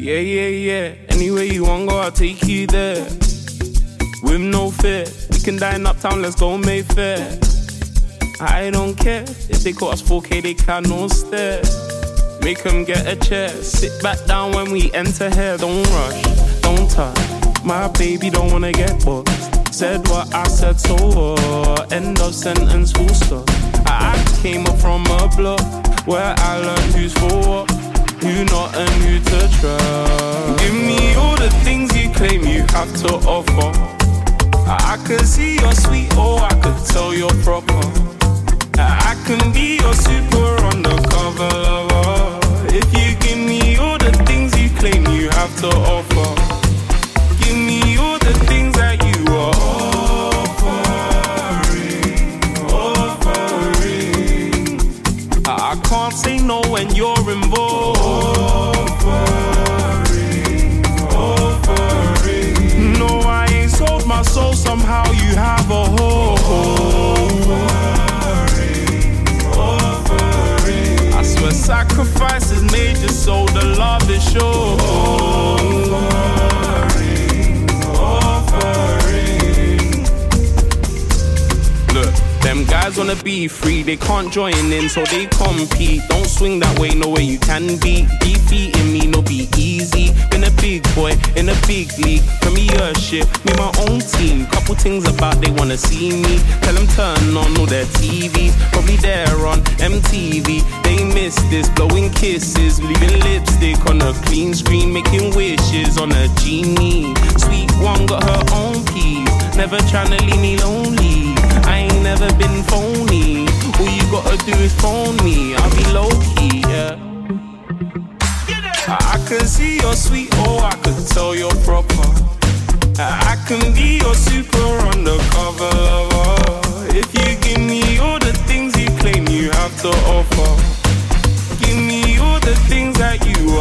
Yeah, yeah, yeah. Anywhere you want go, I'll take you there. With no fear, we can dine uptown, let's go Mayfair. I don't care if they call us 4K, they cannot stare. Make them get a chair, sit back down when we enter here. Don't rush, don't touch, my baby don't wanna get bored. Said what I said, so what? End of sentence, full stop. I came up from a block where I learned who's for what, who not and who to trust. Give me all the things you claim you have to offer. I could see you're sweet, or I could tell you're proper. I can be your super undercover lover. If you give me all the things you claim you have to offer. Give me all the things that you are offering. I can't say no when you're involved. Offering. No, I ain't sold my soul, somehow you have a hope. I swear sacrifices made just so the love is sure. Look, them guys wanna be free, they can't join in, so they compete. Don't swing that way, no way you can be. Defeating me, no be easy. Been a big boy in a big league. Premiership, me my own team. Couple things about they wanna see me. Tell them turn on all their TVs. Probably they're on MTV. They miss this, blowing kisses, leaving lipstick on a clean screen, making wishes on a genie. Sweet one got her own keys, never tryna leave me lonely. I ain't never been phony. All you gotta do is phone me. I'll be low key, yeah. I can see you're sweet, or I could tell you're proper. I can be your super undercover lover. If you give me all the things you claim you have to offer. Give me all the things that you